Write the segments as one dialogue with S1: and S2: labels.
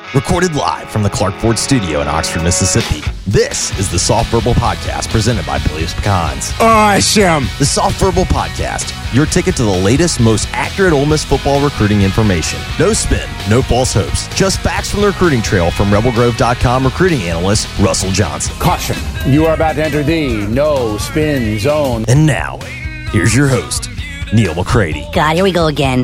S1: Recorded live from the Clark Ford Studio in Oxford, Mississippi, this is the Soft Verbal Podcast presented by Billy's Pecans.
S2: Awesome!
S1: The Soft Verbal Podcast, your ticket to the latest, most accurate Ole Miss football recruiting information. No spin, no false hopes, just facts from the recruiting trail from RebelGrove.com recruiting analyst Russell Johnson.
S2: Caution, you are about to enter the no spin zone.
S1: And now, here's your host, Neil McCready.
S3: God, here we go again.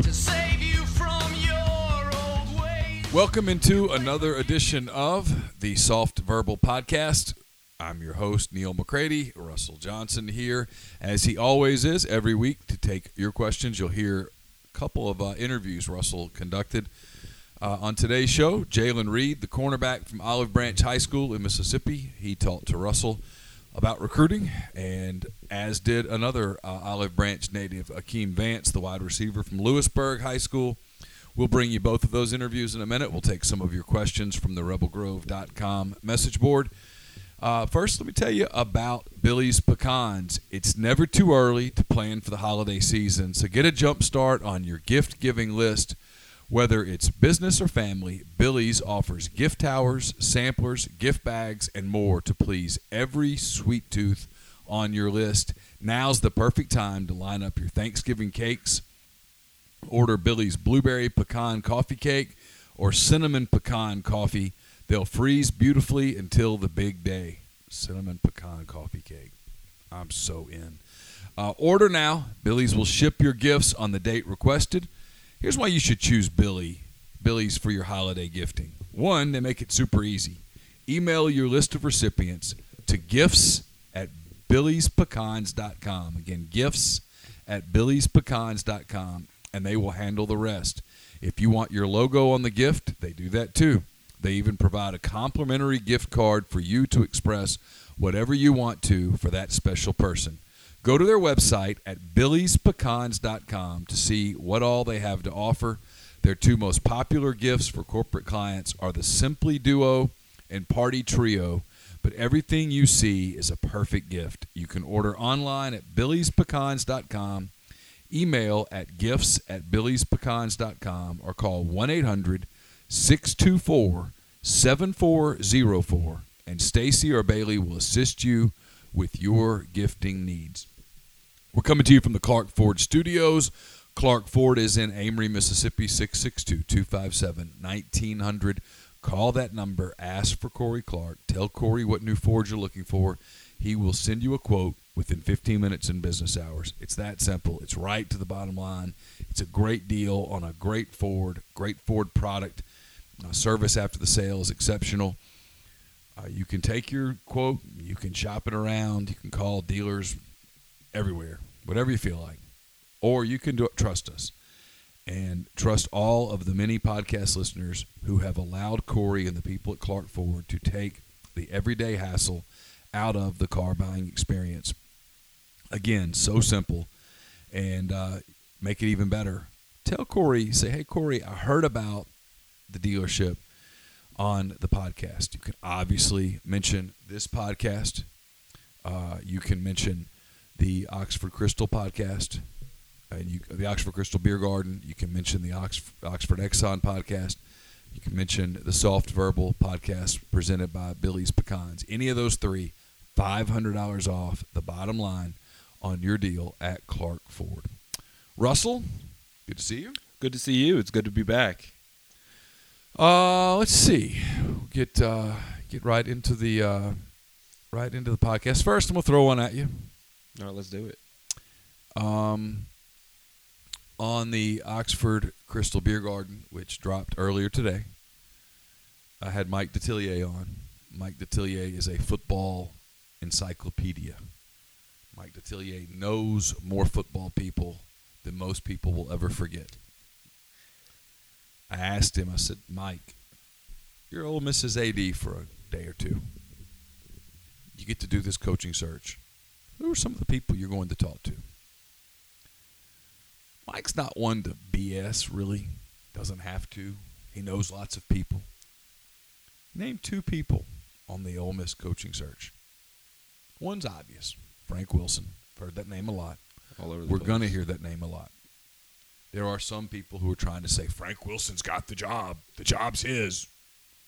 S4: Welcome into another edition of the Soft Verbal Podcast. I'm your host, Neil McCready. Russell Johnson here, as he always is, every week to take your questions. You'll hear a couple of interviews Russell conducted on today's show. Jalen Reed, the cornerback from Olive Branch High School in Mississippi, he talked to Russell about recruiting, and as did another Olive Branch native, Akeem Vance, the wide receiver from Lewisburg High School. We'll bring you both of those interviews in a minute. We'll take some of your questions from the RebelGrove.com message board. First, let me tell you about Billy's Pecans. It's never too early to plan for the holiday season, so get a jump start on your gift-giving list. Whether it's business or family, Billy's offers gift towers, samplers, gift bags, and more to please every sweet tooth on your list. Now's the perfect time to line up your Thanksgiving cakes. Order Billy's Blueberry Pecan Coffee Cake or Cinnamon Pecan Coffee. They'll freeze beautifully until the big day. Cinnamon Pecan Coffee Cake. I'm so in. Order now. Billy's will ship your gifts on the date requested. Here's why you should choose Billy's for your holiday gifting. One, they make it super easy. Email your list of recipients to gifts@billyspecans.com. Again, gifts@billyspecans.com. And they will handle the rest. If you want your logo on the gift, they do that too. They even provide a complimentary gift card for you to express whatever you want to for that special person. Go to their website at billyspecans.com to see what all they have to offer. Their two most popular gifts for corporate clients are the Simply Duo and Party Trio, but everything you see is a perfect gift. You can order online at billyspecans.com. Email at gifts@billyspecans.com or call 1-800-624-7404, and Stacy or Bailey will assist you with your gifting needs. We're coming to you from the Clark Ford Studios. Clark Ford is in Amory, Mississippi, 662-257-1900. Call that number. Ask for Corey Clark. Tell Corey what new Ford you're looking for. He will send you a quote within 15 minutes in business hours. It's that simple. It's right to the bottom line. It's a great deal on a great Ford product. Service after the sale is exceptional. You can take your quote. You can shop it around. You can call dealers everywhere, whatever you feel like. Or you can trust us and trust all of the many podcast listeners who have allowed Corey and the people at Clark Ford to take the everyday hassle out of the car buying experience. Again, so simple, and make it even better. Tell Corey, say, hey, Corey, I heard about the dealership on the podcast. You can obviously mention this podcast. You can mention the Oxford Crystal podcast, and the Oxford Crystal Beer Garden. You can mention the Oxford Exxon podcast. You can mention the Soft Verbal podcast presented by Billy's Pecans. Any of those three, $500 off the bottom line on your deal at Clark Ford. Russell, good to see you.
S5: Good to see you. It's good to be back.
S4: Let's see. We'll get right into the podcast. First, I'm gonna throw one at you.
S5: All right, let's do it.
S4: On the Oxford Crystal Beer Garden, which dropped earlier today, I had Mike Detillier on. Mike Detillier is a football encyclopedia. Mike Detillier knows more football people than most people will ever forget. I asked him, I said, Mike, you're Ole Miss's AD for a day or two. You get to do this coaching search. Who are some of the people you're going to talk to? Mike's not one to BS, really. Doesn't have to. He knows lots of people. Name two people on the Ole Miss coaching search. One's obvious. Frank Wilson. Heard that name a lot. We're going to hear that name a lot. There are some people who are trying to say, Frank Wilson's got the job. The job's his.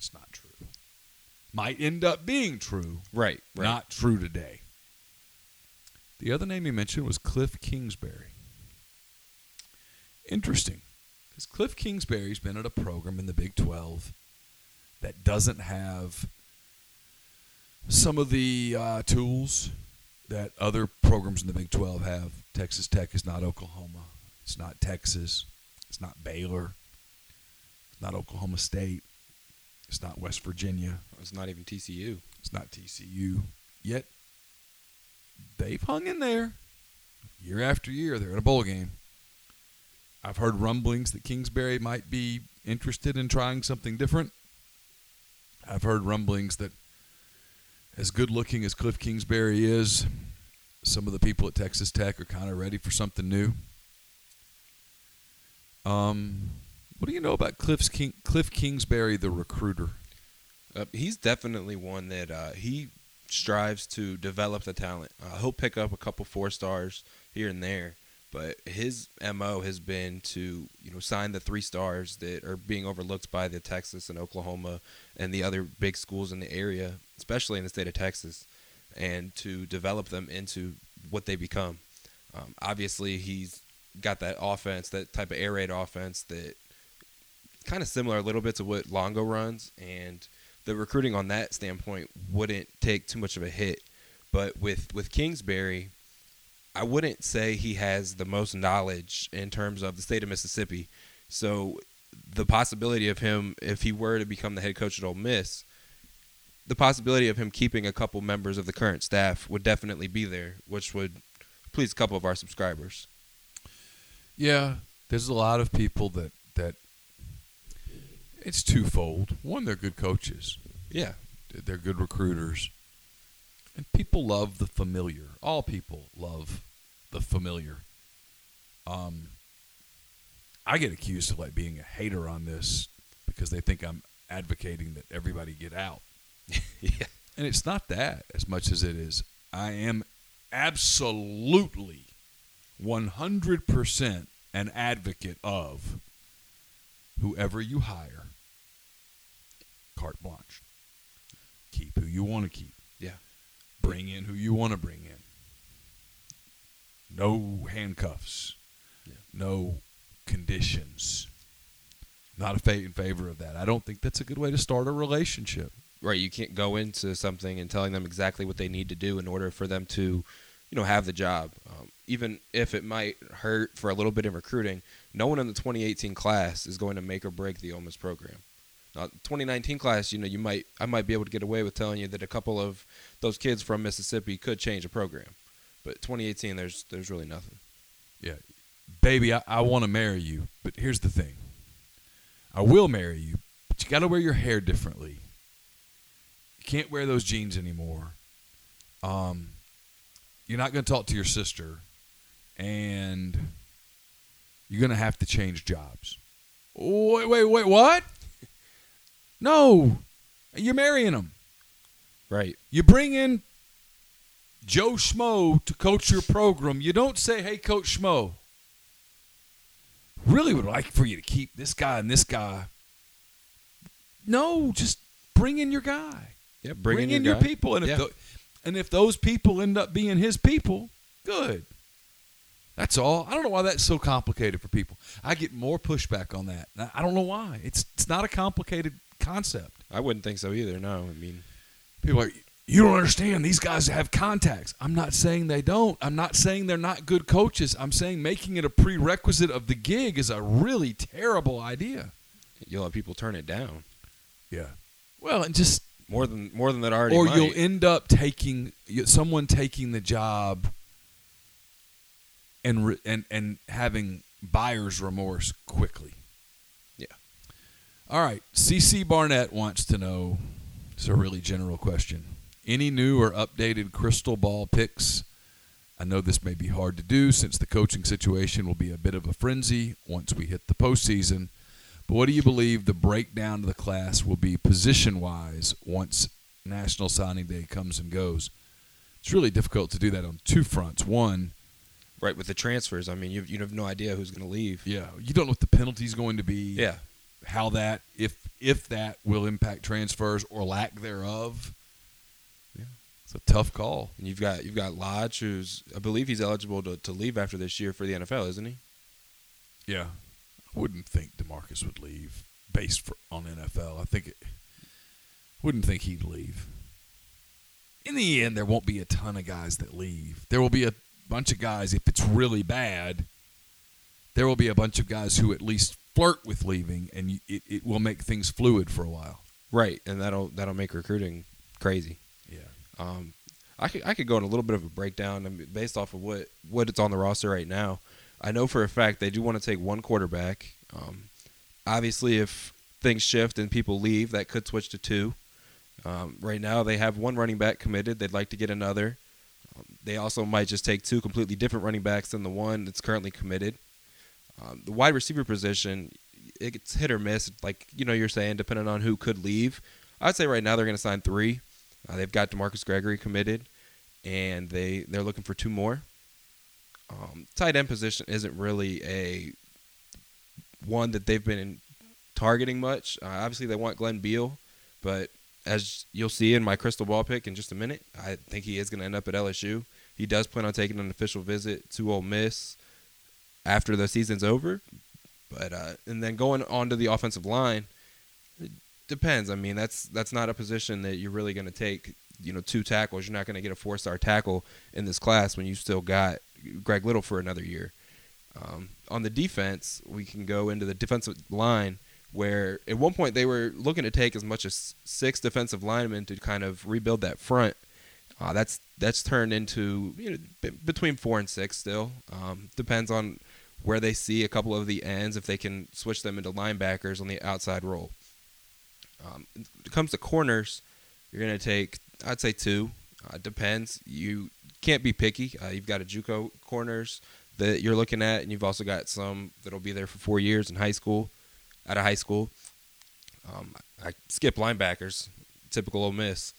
S4: It's not true. Might end up being true.
S5: Right.
S4: Not true today. The other name he mentioned was Cliff Kingsbury. Interesting. Because Cliff Kingsbury's been at a program in the Big 12 that doesn't have some of the tools that other programs in the Big 12 have. Texas Tech is not Oklahoma. It's not Texas. It's not Baylor. It's not Oklahoma State. It's not West Virginia.
S5: It's not even TCU.
S4: It's not TCU. Yet, they've hung in there. Year after year, they're in a bowl game. I've heard rumblings that Kingsbury might be interested in trying something different. I've heard rumblings that as good-looking as Cliff Kingsbury is, some of the people at Texas Tech are kind of ready for something new. What do you know about Cliff Kingsbury, the recruiter?
S5: He's definitely one that he strives to develop the talent. He'll pick up a couple 4-stars here and there, but his MO has been to sign the 3-stars that are being overlooked by the Texas and Oklahoma and the other big schools in the area, especially in the state of Texas, and to develop them into what they become. Obviously, he's got that offense, that type of air raid offense that kind of similar a little bit to what Longo runs, and the recruiting on that standpoint wouldn't take too much of a hit. But with Kingsbury, I wouldn't say he has the most knowledge in terms of the state of Mississippi. So the possibility of him, if he were to become the head coach at Ole Miss, the possibility of him keeping a couple members of the current staff would definitely be there, which would please a couple of our subscribers.
S4: Yeah, there's a lot of people that it's twofold. One, they're good coaches.
S5: Yeah.
S4: They're good recruiters. And people love the familiar. All people love the familiar. I get accused of being a hater on this because they think I'm advocating that everybody get out.
S5: Yeah.
S4: And it's not that as much as it is. I am absolutely 100% an advocate of whoever you hire, carte blanche. Keep who you want to keep.
S5: Yeah.
S4: Bring in who you want to bring in. No handcuffs.
S5: Yeah.
S4: No conditions. Not in favor of that. I don't think that's a good way to start a relationship.
S5: Right. You can't go into something and telling them exactly what they need to do in order for them to, have the job. Even if it might hurt for a little bit in recruiting, no one in the 2018 class is going to make or break the Ole Miss program. 2019 class, I might be able to get away with telling you that a couple of those kids from Mississippi could change a program. But 2018, there's really nothing.
S4: Yeah. Baby, I want to marry you, but here's the thing. I will marry you, but you got to wear your hair differently. You can't wear those jeans anymore. You're not going to talk to your sister, and you're going to have to change jobs. Wait, what? No, you're marrying them.
S5: Right.
S4: You bring in Joe Schmo to coach your program. You don't say, hey, Coach Schmo, really would like for you to keep this guy and this guy. No, just bring in your guy.
S5: Yeah,
S4: bring in your people. And if those people end up being his people, good. That's all. I don't know why that's so complicated for people. I get more pushback on that. I don't know why. It's not a complicated concept.
S5: I wouldn't think so either, no.
S4: People are, you don't understand. These guys have contacts. I'm not saying they don't. I'm not saying they're not good coaches. I'm saying making it a prerequisite of the gig is a really terrible idea.
S5: You'll have people turn it down.
S4: Yeah. Well, and just
S5: more than that already.
S4: Or
S5: might.
S4: you'll end up someone taking the job and having buyer's remorse quickly.
S5: Yeah.
S4: All right. CC Barnett wants to know, it's a really general question, any new or updated crystal ball picks? I know this may be hard to do since the coaching situation will be a bit of a frenzy once we hit the postseason. But what do you believe the breakdown of the class will be position-wise once National Signing Day comes and goes? It's really difficult to do that on two fronts. One,
S5: right, with the transfers, you have no idea who's going to leave.
S4: Yeah, you don't know what the penalty's going to be.
S5: Yeah.
S4: How that, if if that will impact transfers or lack thereof.
S5: Yeah.
S4: It's a tough call.
S5: And you've got Lodge, who's I believe he's eligible to leave after this year for the NFL, isn't he?
S4: Yeah. I wouldn't think DeMarcus would leave based on NFL. Wouldn't think he'd leave. In the end, there won't be a ton of guys that leave. There will be a bunch of guys, if it's really bad, there will be a bunch of guys who at least flirt with leaving, and it will make things fluid for a while.
S5: Right, and that'll make recruiting crazy.
S4: Yeah.
S5: I could go in a little bit of a breakdown based off of what it's on the roster right now. I know for a fact they do want to take one quarterback. Obviously, if things shift and people leave, that could switch to two. Right now, they have one running back committed. They'd like to get another. They also might just take two completely different running backs than the one that's currently committed. The wide receiver position, it's hit or miss, like you're saying, depending on who could leave. I'd say right now they're going to sign three. They've got DeMarcus Gregory committed, and they're looking for two more. Tight end position isn't really a one that they've been targeting much. Obviously, they want Glenn Beal, but as you'll see in my crystal ball pick in just a minute, I think he is going to end up at LSU. He does plan on taking an official visit to Ole Miss after the season's over. But and then going on to the offensive line, it depends. I mean, that's not a position that you're really going to take, two tackles. You're not going to get a 4-star tackle in this class when you still got Greg Little for another year. On the defense, we can go into the defensive line, where at one point they were looking to take as much as 6 defensive linemen to kind of rebuild that front. That's turned into between 4 and 6 still. Depends on where they see a couple of the ends, if they can switch them into linebackers on the outside role. When it comes to corners, you're going to take, I'd say 2. Depends. You can't be picky. You've got a JUCO corners that you're looking at, and you've also got some that'll be there for 4 years out of high school. I skip linebackers, typical Ole Miss.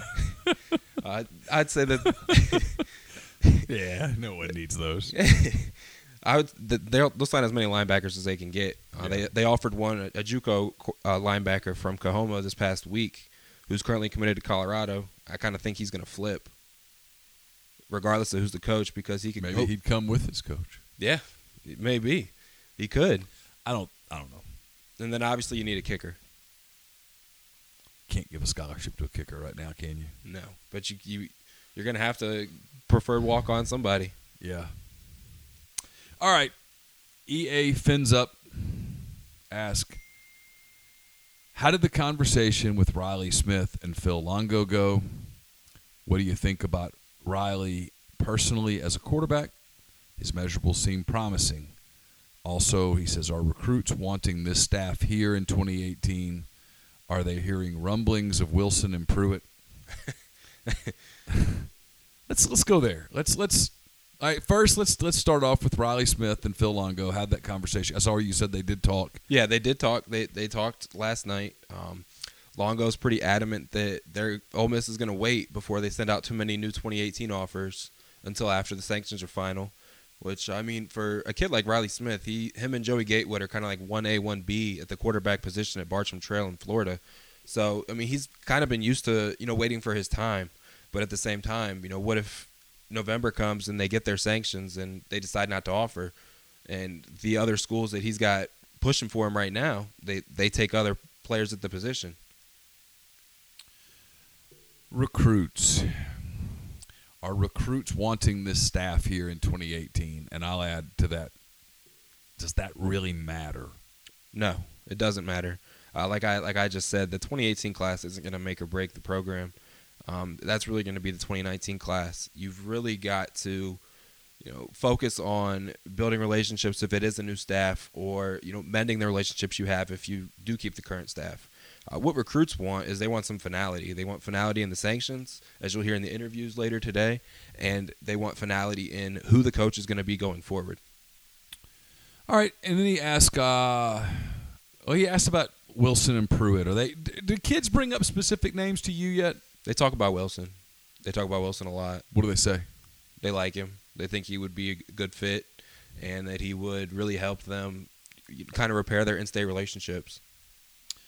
S5: I'd say that.
S4: Yeah, no one needs those.
S5: They'll sign as many linebackers as they can get. They offered one, a JUCO linebacker from Coahoma this past week, who's currently committed to Colorado. I kind of think he's going to flip, regardless of who's the coach, because he could.
S4: Maybe he'd come with his coach.
S5: Yeah, maybe he could.
S4: I don't know.
S5: And then obviously you need a kicker.
S4: Can't give a scholarship to a kicker right now, can you?
S5: No, but you're going to have to preferred walk on somebody.
S4: Yeah. All right. EA Fins Up ask, how did the conversation with Riley Smith and Phil Longo go? What do you think about Riley personally as a quarterback? His measurables seem promising. Also, he says, are recruits wanting this staff here in 2018? Are they hearing rumblings of Wilson and Pruitt? Let's go there. Let's all right, first let's start off with Riley Smith and Phil Longo. Had that conversation. I saw you said they did talk.
S5: Yeah, they did talk. They talked last night. Longo's pretty adamant that Ole Miss is going to wait before they send out too many new 2018 offers until after the sanctions are final. Which, I mean, for a kid like Riley Smith, him and Joey Gatewood are kind of like 1A, 1B at the quarterback position at Bartram Trail in Florida. So, I mean, he's kind of been used to, waiting for his time. But at the same time, what if November comes and they get their sanctions and they decide not to offer, and the other schools that he's got pushing for him right now, they take other players at the position?
S4: Recruits. Are recruits wanting this staff here in 2018? And I'll add to that, does that really matter?
S5: No, it doesn't matter. Like I just said, the 2018 class isn't going to make or break the program. That's really going to be the 2019 class. You've really got to, focus on building relationships if it is a new staff, or mending the relationships you have if you do keep the current staff. What recruits want is they want some finality. They want finality in the sanctions, as you'll hear in the interviews later today, and they want finality in who the coach is going to be going forward.
S4: All right, and then he asked, he asked about Wilson and Pruitt. Do kids bring up specific names to you yet?
S5: They talk about Wilson. They talk about Wilson a lot.
S4: What do they say?
S5: They like him. They think he would be a good fit, and that he would really help them kind of repair their in-state relationships.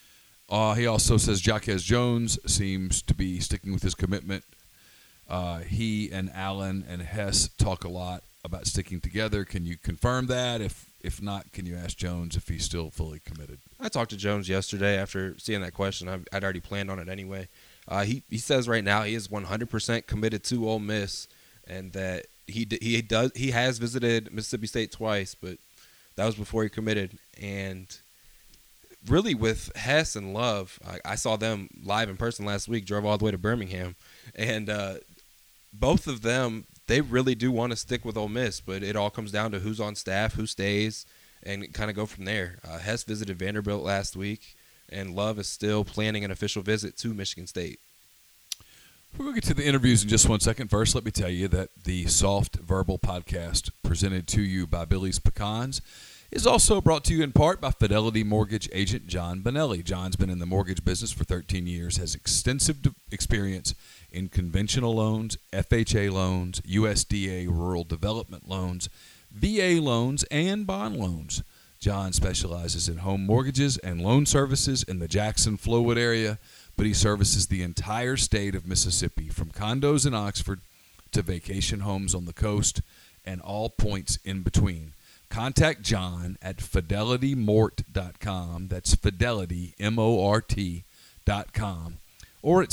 S4: He also says Jaquez Jones seems to be sticking with his commitment. He and Allen and Hess talk a lot about sticking together. Can you confirm that? If not, can you ask Jones if he's still fully committed?
S5: I talked to Jones yesterday after seeing that question. I'd already planned on it anyway. He says right now he is 100% committed to Ole Miss, and that he has visited Mississippi State twice, but that was before he committed. And really, with Hess and Love, I saw them live in person last week. Drove all the way to Birmingham, and both of them, they really do want to stick with Ole Miss, but it all comes down to who's on staff, who stays, and kind of go from there. Hess visited Vanderbilt last week, and Love is still planning an official visit to Michigan State.
S4: We're going to get to the interviews in just 1 second. First, let me tell you that the Soft Verbal podcast presented to you by Billy's Pecans is also brought to you in part by Fidelity Mortgage agent John Bonelli. John's been in the mortgage business for 13 years, has extensive experience in conventional loans, FHA loans, USDA rural development loans, VA loans, and bond loans. John specializes in home mortgages and loan services in the Jackson-Flowood area, but he services the entire state of Mississippi, from condos in Oxford to vacation homes on the coast and all points in between. Contact John at fidelitymort.com. That's Fidelity, MORT.com. Or at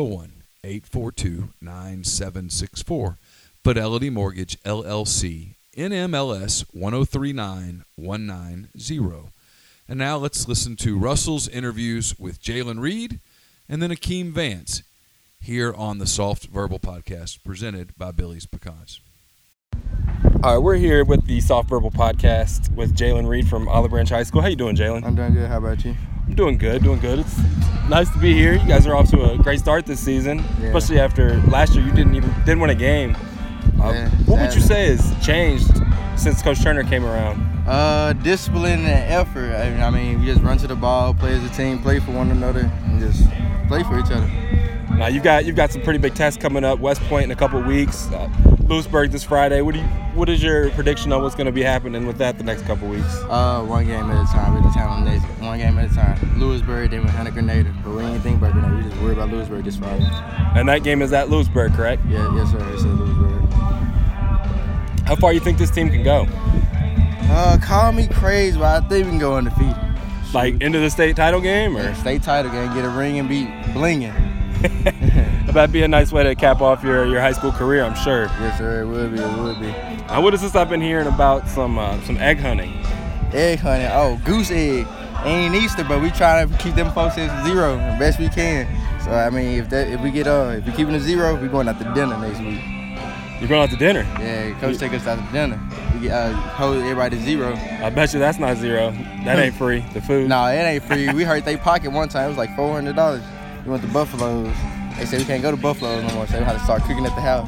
S4: 601-842-9764. Fidelity Mortgage, LLC, NMLS 1039190. And now let's listen to Russell's interviews with Jalen Reed and then Akeem Vance here on the Soft Verbal Podcast presented by Billy's Pecans.
S3: All right, we're here with the Soft Verbal Podcast with Jalen Reed from Olive Branch High School. How you doing, Jalen?
S6: I'm doing good. How about you?
S3: I'm doing good. It's nice to be here. You guys are off to a great start this season, especially after last year you didn't win a game. What would you say has changed since Coach Turner came around?
S6: Discipline and effort. I mean, we just run to the ball, play as a team, play for one another, and just play for each other.
S3: Now you've got some pretty big tests coming up. West Point in a couple of weeks, Lewisburg this Friday. What is your prediction on what's going to be happening with that the next couple of weeks?
S6: One game at a time. One game at a time. Lewisburg, then we had a Grenada, but we ain't think about Grenada. We just worry about Lewisburg this Friday.
S3: And that game is at Lewisburg, correct?
S6: Yeah, yes sir. It's at Lewisburg.
S3: How far you think this team can go?
S6: Call me crazy, but I think we can go undefeated.
S3: Like into the state title game, or
S6: yeah, state title game, get a ring and beat blinging.
S3: That'd be a nice way to cap off your high school career, I'm sure.
S6: Yes, sir. It would be.
S3: What is this I've been hearing about some egg hunting?
S6: Egg hunting. Oh, goose egg. Ain't Easter, but we try to keep them folks at 0 the best we can. So I mean, if we keep it at 0, we going out to dinner next week.
S3: You're going out to dinner?
S6: Yeah, coach take us out to dinner. We hold everybody to 0.
S3: I bet you that's not 0. That ain't free. The food.
S6: No, it ain't free. We hurt their pocket one time. It was like $400. We went to Buffalo's. They said we can't go to Buffalo's no more, so we had to start cooking at the house.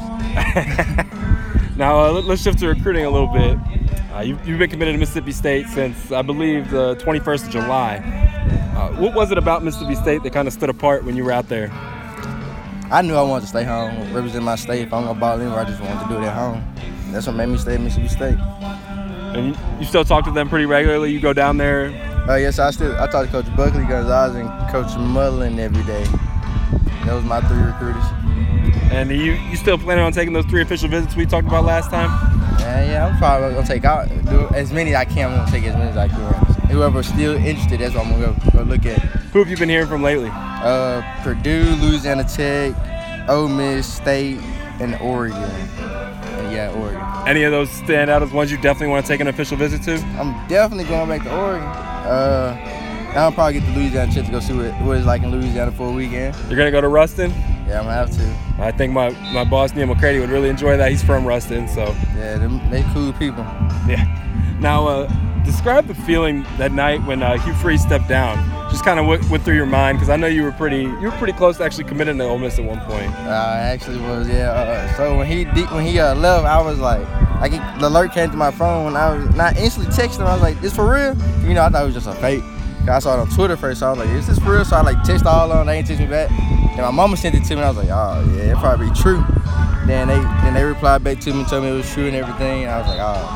S3: Now, let's shift to recruiting a little bit. You've been committed to Mississippi State since, I believe, the 21st of July. What was it about Mississippi State that kind of stood apart when you were out there?
S6: I knew I wanted to stay home, represent my state. If I'm going to ball anywhere, I just wanted to do it at home. That's what made me stay at Mississippi State.
S3: And you still talk to them pretty regularly? You go down there?
S6: Yes, I talk to Coach Buckley, Gonzalez, and Coach Mullen every day. That was my 3 recruiters.
S3: And you still planning on taking those 3 official visits we talked about last time?
S6: Yeah, I'm probably going to take out as many as I can. I'm going to take as many as I can. Whoever's still interested, that's what I'm going to go look at.
S3: Who have you been hearing from lately?
S6: Purdue, Louisiana Tech, Ole Miss, State, and Oregon. Oregon.
S3: Any of those stand out as ones you definitely want to take an official visit to?
S6: I'm definitely going back to Oregon. I'll probably get to Louisiana Tech to go see what it's like in Louisiana for a weekend.
S3: You're going to go to Ruston?
S6: Yeah, I'm going to have to.
S3: I think my boss, Neil McCready, would really enjoy that. He's from Ruston, so.
S6: Yeah, they cool people.
S3: Yeah. Now, describe the feeling that night when Hugh Freeze stepped down. Just kind of went through your mind, because I know you were pretty close to actually committing to Ole Miss at one point.
S6: I actually was, yeah. So when he left, I was like, the alert came to my phone, and I was not instantly texting him. I was like, "This for real?" I thought it was just a fake. I saw it on Twitter first, so I was like, "Is this for real?" So I texted all of them. They ain't text me back. Then my mama sent it to me, and I was like, "Oh yeah, it probably be true." Then they replied back to me, told me it was true and everything. And I was like, "Oh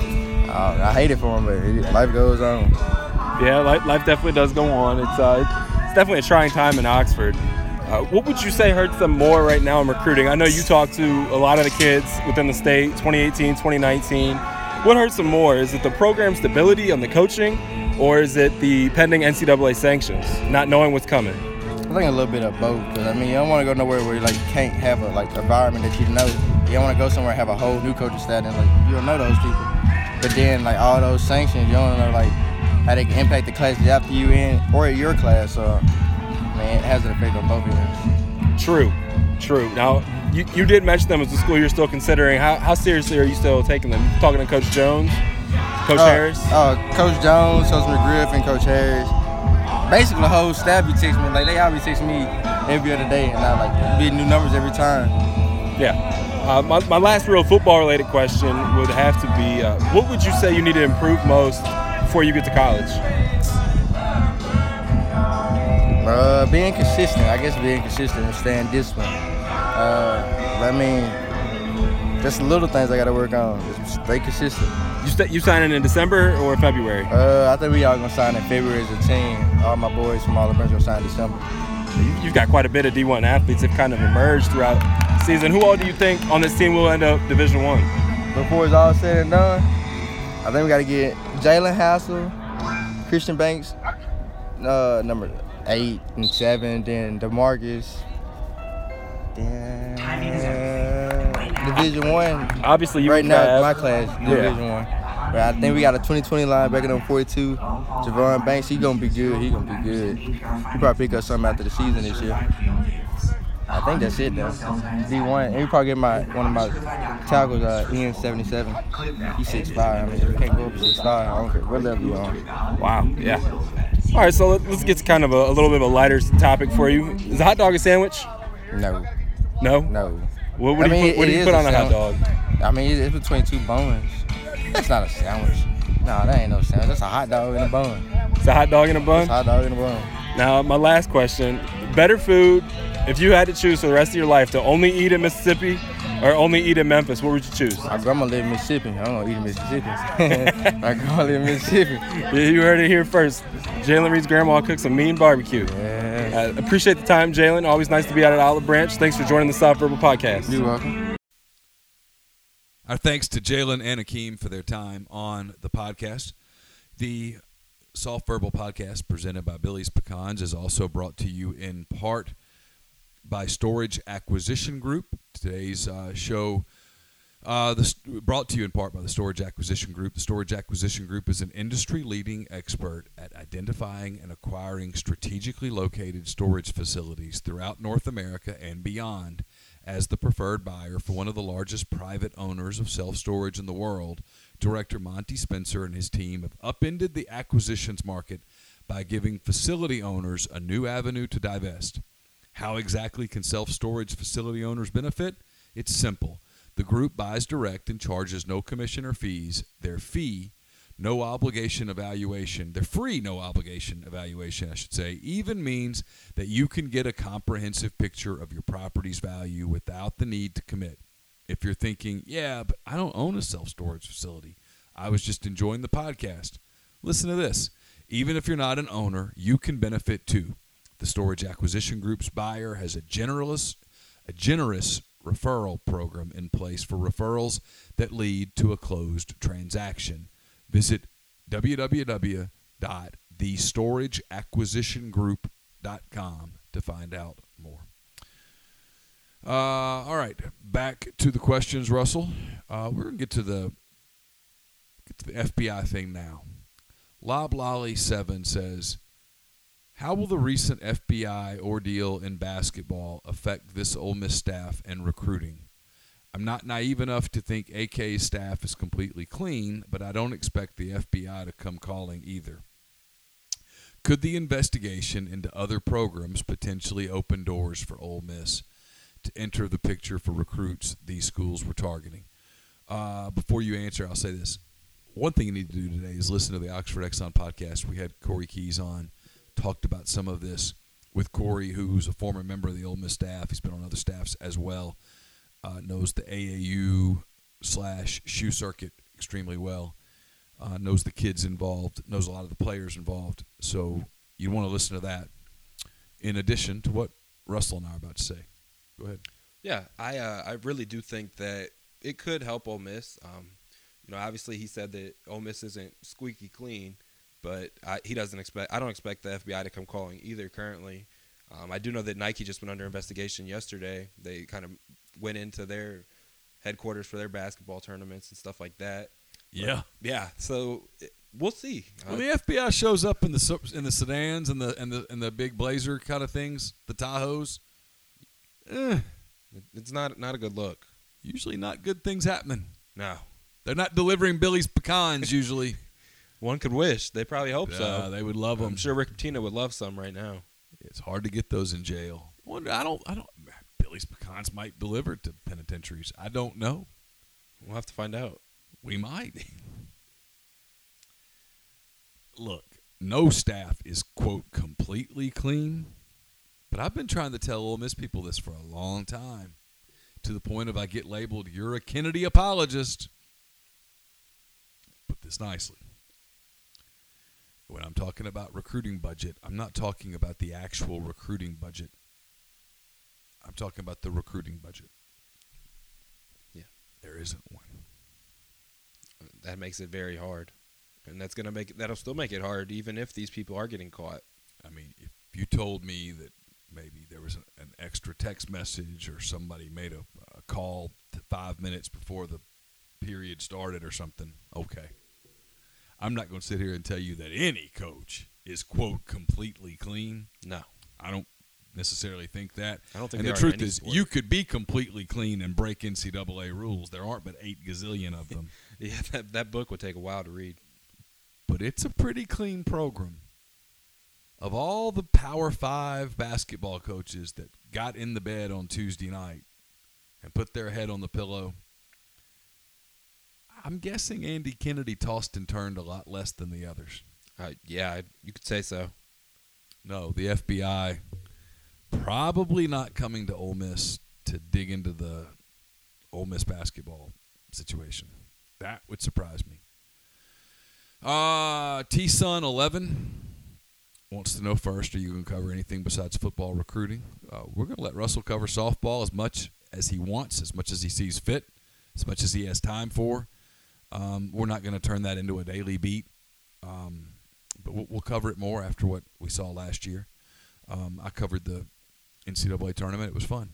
S6: man, I hate it for him, but life goes on."
S3: Yeah, life definitely does go on. it's definitely a trying time in Oxford. What would you say hurts them more right now in recruiting? I know you talk to a lot of the kids within the state, 2018, 2019. What hurts them more? Is it the program stability on the coaching, or is it the pending NCAA sanctions, not knowing what's coming?
S6: I think a little bit of both. Cause I mean, you don't want to go nowhere where you can't have a environment that you know. You don't want to go somewhere and have a whole new coaching staff and you don't know those people. But then all those sanctions, you don't know how they can impact the classes after you in or your class. So man, it has an effect on both of them.
S3: True. Now, you did mention them as a school you're still considering. How seriously are you still taking them? You talking to Coach Jones, Coach Harris?
S6: Coach Jones, Coach McGriff, and Coach Harris. Basically, the whole staff be texting me. They all be texting me every other day, and I be new numbers every time.
S3: Yeah. My last real football-related question would have to be, what would you say you need to improve most before you get to college?
S6: Being consistent. I guess being consistent and staying disciplined. I mean, just little things I got to work on. Just stay consistent.
S3: You signing in December or February?
S6: I think we all gonna sign in February as a team. All my boys from all the branches gonna sign in December.
S3: You've got quite a bit of D1 athletes that kind of emerged throughout the season. Who all do you think on this team will end up Division I?
S6: Before it's all said and done, I think we got to get Jalen Hassel, Christian Banks, number 8 and 7, then DeMarcus, then Division I.
S3: Obviously, you
S6: right now
S3: have,
S6: my class Division I. But I think we got a 2020 linebacker on 42, Javon Banks. He gonna be good. He probably pick up something after the season this year. I think that's it though. D1, and we probably get one of my tackles, Ian77. He's 6'5". I mean, we can't go up to 6'5". I don't care what level you on.
S3: Wow. Yeah. All right, so let's get to kind of a little bit of a lighter topic for you. Is a hot dog a sandwich?
S6: No.
S3: No?
S6: No.
S3: What do you put on a hot dog?
S6: I mean, it's between two buns. That's not a sandwich. No, that ain't no sandwich. That's a hot dog in a bun.
S3: It's a hot dog in a bun?
S6: It's a hot dog in a bun.
S3: Now, my last question. Better food, if you had to choose for the rest of your life to only eat in Mississippi or only eat in Memphis, what would you choose?
S6: My grandma live in Mississippi. I don't eat in Mississippi. My grandma live in Mississippi.
S3: Yeah, you heard it here first. Jalen Reed's grandma cooks a mean barbecue.
S6: Yeah.
S3: Appreciate the time, Jalen. Always nice to be out at Olive Branch. Thanks for joining the Soft Verbal Podcast.
S6: You're welcome.
S4: Our thanks to Jalen and Akeem for their time on the podcast. The Soft Verbal Podcast presented by Billy's Pecans is also brought to you in part by Storage Acquisition Group. Today's show brought to you in part by the Storage Acquisition Group. The Storage Acquisition Group is an industry-leading expert at identifying and acquiring strategically located storage facilities throughout North America and beyond. As the preferred buyer for one of the largest private owners of self-storage in the world, Director Monty Spencer and his team have upended the acquisitions market by giving facility owners a new avenue to divest. How exactly can self-storage facility owners benefit? It's simple. The group buys direct and charges no commission or fees. Their free, no obligation evaluation, I should say, even means that you can get a comprehensive picture of your property's value without the need to commit. If you're thinking, yeah, but I don't own a self-storage facility, I was just enjoying the podcast. Listen to this. Even if you're not an owner, you can benefit too. The Storage Acquisition Group's buyer has a generous referral program in place for referrals that lead to a closed transaction. Visit www.thestorageacquisitiongroup.com to find out more. All right, back to the questions, Russell. We're going to get to the FBI thing now. Lob Lolly 7 says, how will the recent FBI ordeal in basketball affect this Ole Miss staff and recruiting? I'm not naive enough to think AK's staff is completely clean, but I don't expect the FBI to come calling either. Could the investigation into other programs potentially open doors for Ole Miss to enter the picture for recruits these schools were targeting? Before you answer, I'll say this. One thing you need to do today is listen to the Oxford Exxon podcast. We had Corey Keys on, talked about some of this with Corey, who's a former member of the Ole Miss staff. He's been on other staffs as well. Knows the AAU/shoe circuit extremely well. Knows the kids involved. Knows a lot of the players involved. So you want to listen to that. in addition to what Russell and I are about to say. Go ahead.
S5: Yeah, I really do think that it could help Ole Miss. Obviously he said that Ole Miss isn't squeaky clean, but I don't expect the FBI to come calling either currently. I do know that Nike just went under investigation yesterday. They kind of went into their headquarters for their basketball tournaments and stuff like that.
S4: Yeah.
S5: Yeah, so we'll see.
S4: When the FBI shows up in the sedans and the big Blazer kind of things, the Tahoes,
S5: it's not a good look.
S4: Usually not good things happening.
S5: No.
S4: They're not delivering Billy's pecans usually.
S5: One could wish. They probably hope so.
S4: They would love them.
S5: I'm sure Rick Pitino would love some right now.
S4: It's hard to get those in jail. I don't. Billy's pecans might deliver to penitentiaries. I don't know.
S5: We'll have to find out.
S4: We might. Look, no staff is, quote, completely clean. But I've been trying to tell Ole Miss people this for a long time, to the point of I get labeled, you're a Kennedy apologist. Put this nicely. When I'm talking about recruiting budget, I'm not talking about the actual recruiting budget. I'm talking about the recruiting budget.
S5: Yeah.
S4: There isn't one.
S5: That makes it very hard. And that'll still make it hard even if these people are getting caught.
S4: I mean, if you told me that maybe there was an extra text message or somebody made a call 5 minutes before the period started or something, okay. I'm not going to sit here and tell you that any coach is, quote, completely clean.
S5: No.
S4: I don't necessarily think that.
S5: I don't think
S4: and the truth is, you could be completely clean and break NCAA rules. There aren't but 8 gazillion of them.
S5: Yeah, that book would take a while to read.
S4: But it's a pretty clean program. Of all the Power 5 basketball coaches that got in the bed on Tuesday night and put their head on the pillow, I'm guessing Andy Kennedy tossed and turned a lot less than the others.
S5: Yeah, you could say so.
S4: No, the FBI probably not coming to Ole Miss to dig into the Ole Miss basketball situation. That would surprise me. T-Sun 11 wants to know first, are you going to cover anything besides football recruiting? We're going to let Russell cover softball as much as he wants, as much as he sees fit, as much as he has time for. We're not going to turn that into a daily beat, but we'll cover it more after what we saw last year. I covered the NCAA tournament. It was fun.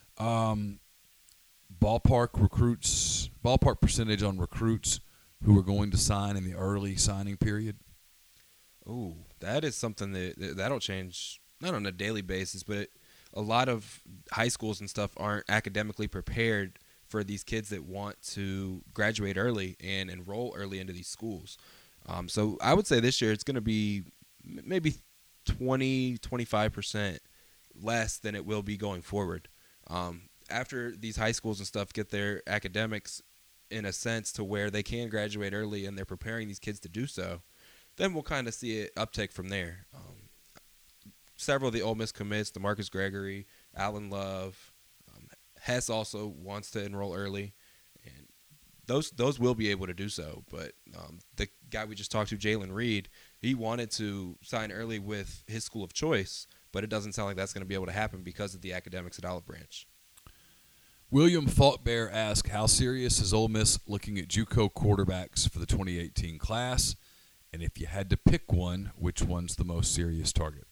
S4: Ballpark percentage on recruits who are going to sign in the early signing period.
S5: Ooh, that is something that'll change, not on a daily basis, but a lot of high schools and stuff aren't academically prepared for these kids that want to graduate early and enroll early into these schools. So I would say this year it's going to be maybe 20-25% less than it will be going forward. After these high schools and stuff get their academics in a sense to where they can graduate early and they're preparing these kids to do so, then we'll kind of see an uptick from there. Several of the Ole Miss commits, DeMarcus Gregory, Alan Love, Hess also wants to enroll early, and those will be able to do so. But the guy we just talked to, Jalen Reed, he wanted to sign early with his school of choice, but it doesn't sound like that's going to be able to happen because of the academics at Olive Branch.
S4: William Faultbear asks, how serious is Ole Miss looking at JUCO quarterbacks for the 2018 class? And if you had to pick one, which one's the most serious target?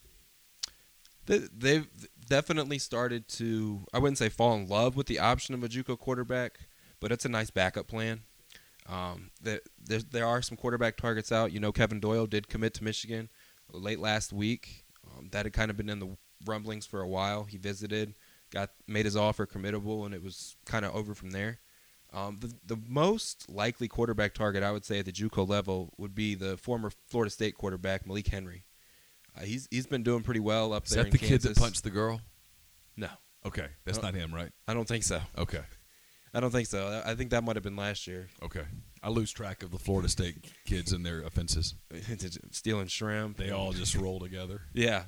S5: They've definitely started to, I wouldn't say fall in love with the option of a JUCO quarterback, but it's a nice backup plan. There are some quarterback targets out. You know, Kevin Doyle did commit to Michigan late last week. That had kind of been in the rumblings for a while. He visited, made his offer committable, and it was kind of over from there. The most likely quarterback target, I would say, at the JUCO level would be the former Florida State quarterback, Malik Henry. He's been doing pretty well up there in Kansas.
S4: Is that the kid that punched the girl?
S5: No.
S4: Okay. That's not him, right?
S5: I don't think so.
S4: Okay.
S5: I don't think so. I think that might have been last year.
S4: Okay. I lose track of the Florida State kids and their offenses.
S5: Stealing shrimp.
S4: They all just roll together.
S5: Yeah.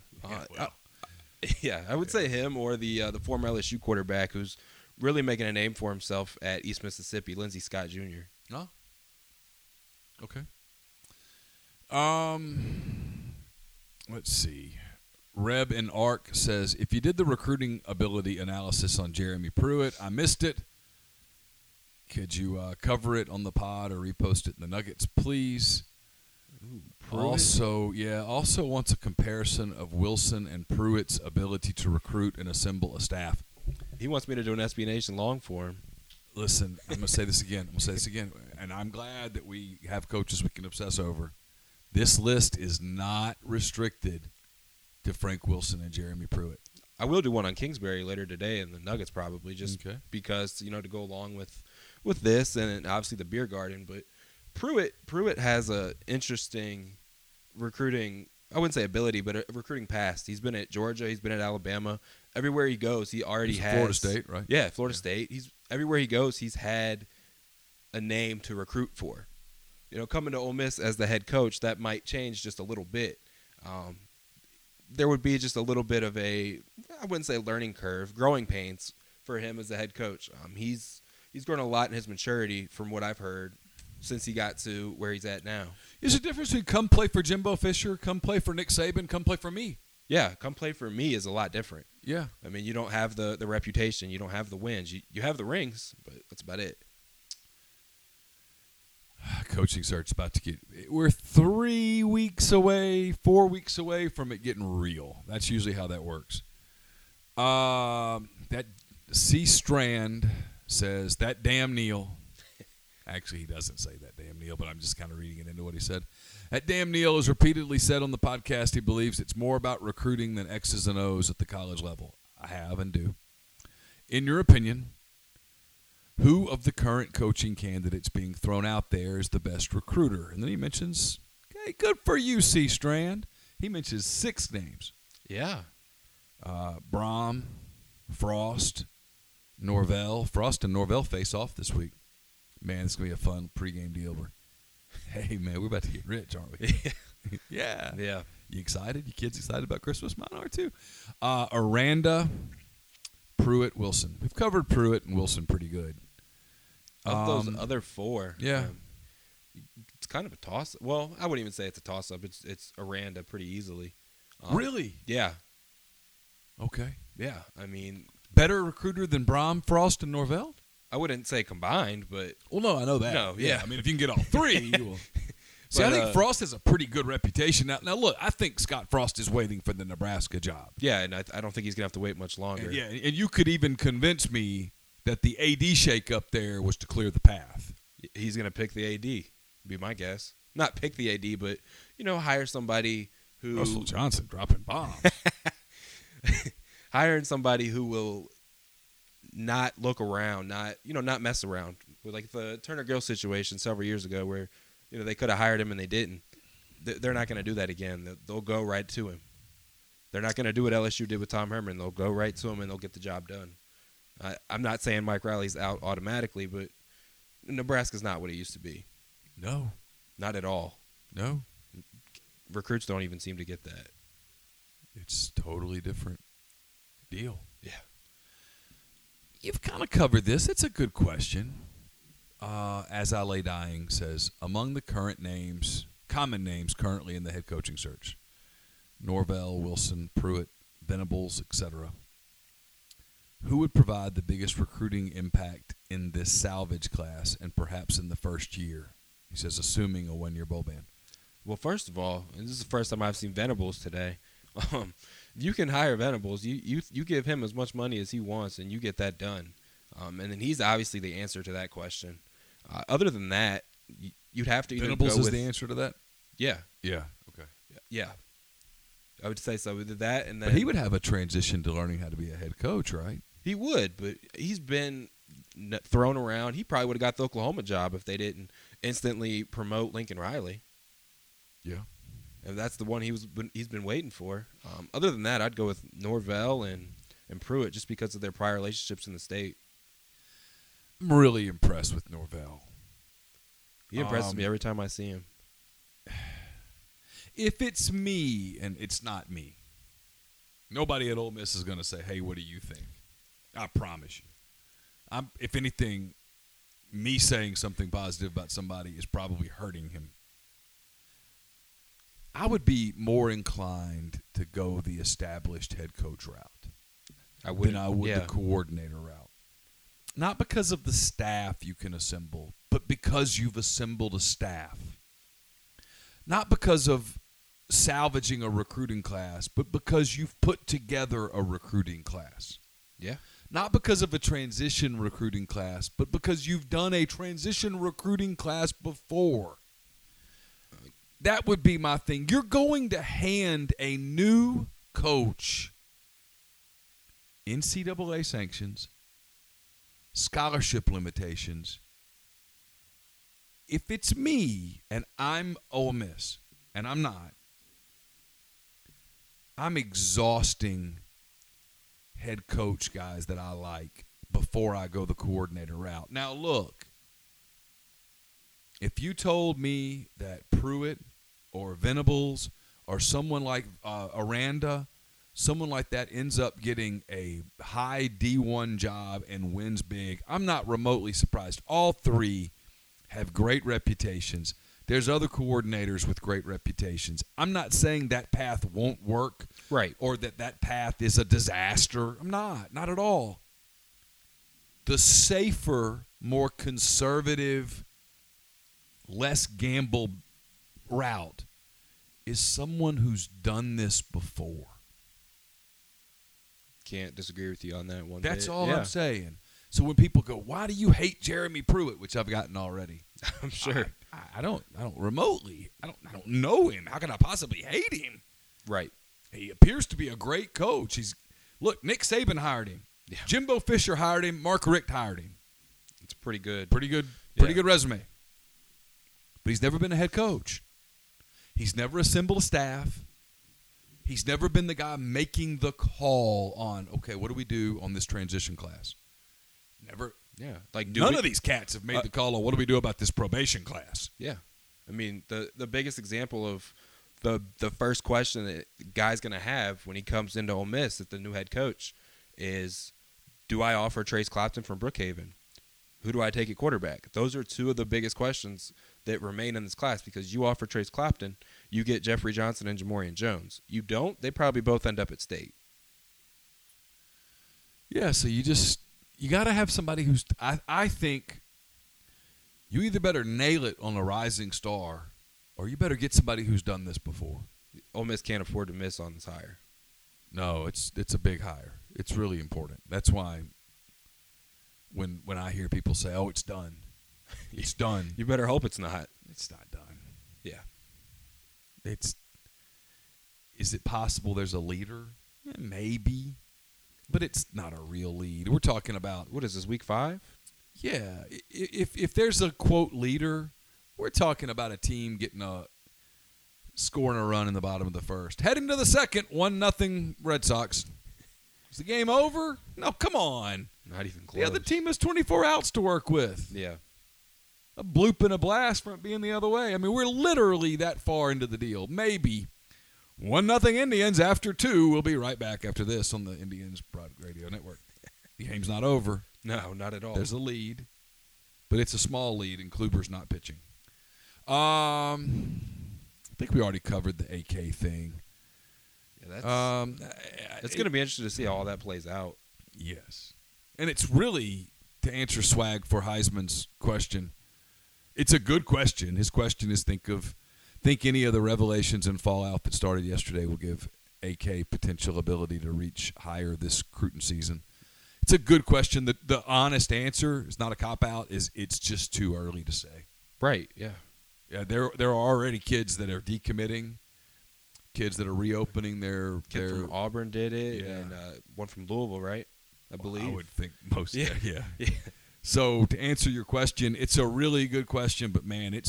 S4: Yeah,
S5: I would say him or the former LSU quarterback who's really making a name for himself at East Mississippi, Lindsey Scott Jr.
S4: Oh. Okay. Let's see. Reb and Arc says, if you did the recruiting ability analysis on Jeremy Pruitt, I missed it. Could you cover it on the pod or repost it in the Nuggets, please? Also wants a comparison of Wilson and Pruitt's ability to recruit and assemble a staff.
S5: He wants me to do an SB Nation long form.
S4: Listen, I'm going to say this again. And I'm glad that we have coaches we can obsess over. This list is not restricted to Frank Wilson and Jeremy Pruitt.
S5: I will do one on Kingsbury later today and the Nuggets probably, just because, to go along with this and obviously the beer garden. But Pruitt has a interesting recruiting, I wouldn't say ability, but a recruiting past. He's been at Georgia. He's been at Alabama. Everywhere he goes, he already has.
S4: Florida State, right?
S5: Yeah, Florida State. Everywhere he goes, he's had a name to recruit for. Coming to Ole Miss as the head coach, that might change just a little bit. There would be just a little bit of I wouldn't say learning curve, growing pains for him as the head coach. He's grown a lot in his maturity from what I've heard since he got to where he's at now.
S4: There's a difference between come play for Jimbo Fisher, come play for Nick Saban, come play for me.
S5: Yeah, come play for me is a lot different.
S4: Yeah.
S5: I mean, you don't have the reputation. You don't have the wins. You have the rings, but that's about it.
S4: Coaching search about to get – we're 4 weeks away from it getting real. That's usually how that works. That C. Strand says, that damn Neil – actually, he doesn't say that damn Neil, but I'm just kind of reading it into what he said. That damn Neil has repeatedly said on the podcast he believes it's more about recruiting than X's and O's at the college level. I have and do. In your opinion – who of the current coaching candidates being thrown out there is the best recruiter? And then he mentions, hey, good for you, C. Strand. He mentions 6 names.
S5: Yeah.
S4: Brom, Frost, Norvell. Frost and Norvell face off this week. Man, it's going to be a fun pregame deal. Hey, man, we're about to get rich, aren't we? Yeah.
S5: Yeah.
S4: You excited? You kids excited about Christmas? Mine are too. Aranda, Pruitt, Wilson. We've covered Pruitt and Wilson pretty good.
S5: Of those other 4, it's kind of a toss. Well, I wouldn't even say it's a toss-up. It's Aranda pretty easily.
S4: Really?
S5: Yeah.
S4: Okay.
S5: Yeah. I mean,
S4: better recruiter than Brom, Frost, and Norvell?
S5: I wouldn't say combined, but
S4: well, no, I know that.
S5: No, yeah.
S4: I mean, if you can get all 3, you will. See, I think Frost has a pretty good reputation now. Now, look, I think Scott Frost is waiting for the Nebraska job.
S5: Yeah, and I don't think he's gonna have to wait much longer.
S4: And you could even convince me that the AD shake up there was to clear the path.
S5: He's going to pick the AD, be my guess. Not pick the AD, but, hire somebody who...
S4: Russell Johnson dropping bombs.
S5: Hiring somebody who will not look around, not mess around. Like the Turner Gill situation several years ago where, they could have hired him and they didn't. They're not going to do that again. They'll go right to him. They're not going to do what LSU did with Tom Herman. They'll go right to him and they'll get the job done. I'm not saying Mike Riley's out automatically, but Nebraska's not what it used to be.
S4: No.
S5: Not at all.
S4: No.
S5: Recruits don't even seem to get that.
S4: It's totally different deal.
S5: Yeah.
S4: You've kind of covered this. It's a good question. As I Lay Dying says, among the common names currently in the head coaching search, Norvell, Wilson, Pruitt, Venables, etc., who would provide the biggest recruiting impact in this salvage class and perhaps in the first year? He says, assuming a 1-year bowl ban.
S5: Well, first of all, and this is the first time I've seen Venables today. You can hire Venables. You give him as much money as he wants, and you get that done. And then he's obviously the answer to that question. Other than that, you'd have to either
S4: Venables
S5: go
S4: is
S5: with
S4: the answer to that?
S5: Yeah.
S4: Yeah. Okay.
S5: Yeah. I would say so. Either that and then.
S4: But he would have a transition to learning how to be a head coach, right?
S5: He would, but he's been thrown around. He probably would have got the Oklahoma job if they didn't instantly promote Lincoln Riley.
S4: Yeah.
S5: And that's the one he's been waiting for. Other than that, I'd go with Norvell and Pruitt just because of their prior relationships in the state.
S4: I'm really impressed with Norvell.
S5: He impresses me every time I see him.
S4: If it's me, and it's not me, nobody at Ole Miss is going to say, hey, what do you think? I promise you. If anything, me saying something positive about somebody is probably hurting him. I would be more inclined to go the established head coach route than I would the coordinator route. Not because of the staff you can assemble, but because you've assembled a staff. Not because of salvaging a recruiting class, but because you've put together a recruiting class.
S5: Yeah.
S4: Not because of a transition recruiting class, but because you've done a transition recruiting class before. That would be my thing. You're going to hand a new coach NCAA sanctions, scholarship limitations. If it's me and I'm Ole Miss, and I'm not, I'm exhausting head coach guys that I like before I go the coordinator route. Now, look, if you told me that Pruitt or Venables or someone like Aranda, someone like that ends up getting a high D1 job and wins big, I'm not remotely surprised. All three have great reputations. There's other coordinators with great reputations. I'm not saying that path won't work,
S5: right,
S4: or that path is a disaster. I'm not at all. The safer, more conservative, less gamble route is someone who's done this before.
S5: Can't disagree with you on that one.
S4: That's all I'm saying. So when people go, why do you hate Jeremy Pruitt, which I've gotten already,
S5: I'm sure.
S4: I don't remotely. I don't know him. How can I possibly hate him?
S5: Right.
S4: He appears to be a great coach. Look, Nick Saban hired him.
S5: Yeah.
S4: Jimbo Fisher hired him. Mark Richt hired him.
S5: It's pretty good.
S4: Pretty good resume. But he's never been a head coach. He's never assembled a staff. He's never been the guy making the call on, okay, what do we do on this transition class? Never.
S5: Yeah. Like
S4: none of these cats have made the call on what do we do about this probation class.
S5: Yeah. I mean, the biggest example of the first question that the guy's going to have when he comes into Ole Miss as the new head coach is, do I offer Trace Clapton from Brookhaven? Who do I take at quarterback? Those are two of the biggest questions that remain in this class, because you offer Trace Clapton, you get Jeffrey Johnson and Jamorian Jones. You don't, they probably both end up at State.
S4: Yeah, so you got to have somebody who's – I think you either better nail it on a rising star or you better get somebody who's done this before.
S5: Ole Miss can't afford to miss on this hire.
S4: No, it's a big hire. It's really important. That's why when I hear people say, oh, it's done, it's done.
S5: You better hope it's not.
S4: It's not done.
S5: Yeah.
S4: Is it possible there's a leader? Maybe. But it's not a real lead. We're talking about,
S5: what is this, week 5?
S4: Yeah. If there's a, quote, leader, we're talking about a team scoring a run in the bottom of the first. Heading to the second, 1-0 Red Sox. Is the game over? No, come on.
S5: Not even close.
S4: The other team has 24 outs to work with.
S5: Yeah.
S4: A bloop and a blast from it being the other way. I mean, we're literally that far into the deal. Maybe 1-0 Indians after 2. We'll be right back after this on the Indians Broad Radio Network. The game's not over.
S5: No, not at all.
S4: There's a lead, but it's a small lead, and Kluber's not pitching. I think we already covered the AK thing.
S5: Yeah, it's going to be interesting to see how all that plays out.
S4: Yes. And it's really, to answer Swag for Heisman's question, it's a good question. His question is think any of the revelations and fallout that started yesterday will give AK potential ability to reach higher this recruiting season. It's a good question. The honest answer is not a cop-out. It's just too early to say.
S5: Right, yeah.
S4: Yeah, there are already kids that are decommitting, kids that are reopening their
S5: Kid from Auburn did it,
S4: yeah.
S5: and one from Louisville, right? I believe.
S4: I would think most.
S5: Yeah.
S4: Yeah.
S5: Yeah.
S4: So to answer your question, it's a really good question, but man, it's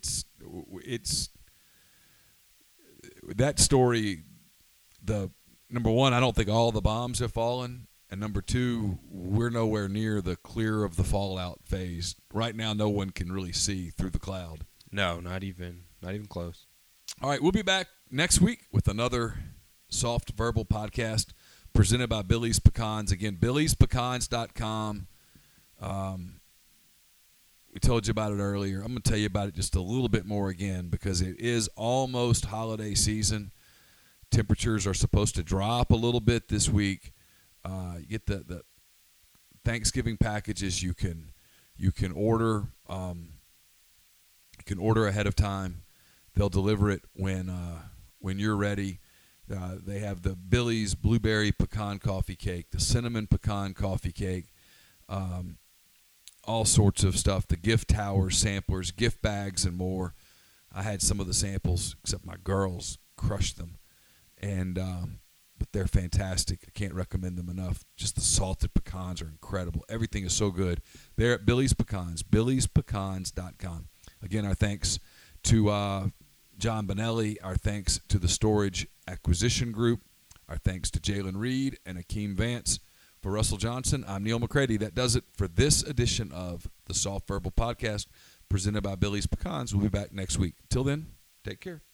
S4: that story. The number one, I don't think all the bombs have fallen, and number two, we're nowhere near the clear of the fallout phase right now. No one can really see through the cloud.
S5: No, not even close.
S4: All right, we'll be back next week with another Soft Verbal podcast presented by Billy's Pecans. Again, Billy'sPecans.com. We told you about it earlier. I'm going to tell you about it just a little bit more again because it is almost holiday season. Temperatures are supposed to drop a little bit this week. You get the Thanksgiving packages you can order. You can order ahead of time. They'll deliver it when you're ready. They have the Billy's Blueberry Pecan Coffee Cake, the Cinnamon Pecan Coffee Cake, all sorts of stuff, the gift towers, samplers, gift bags, and more. I had some of the samples, except my girls crushed them. But they're fantastic. I can't recommend them enough. Just the salted pecans are incredible. Everything is so good. They're at Billy's Pecans, billyspecans.com. Again, our thanks to John Bonelli. Our thanks to the Storage Acquisition Group. Our thanks to Jalen Reed and Akeem Vance. For Russell Johnson, I'm Neil McCready. That does it for this edition of the Soft Verbal Podcast presented by Billy's Pecans. We'll be back next week. Till then, take care.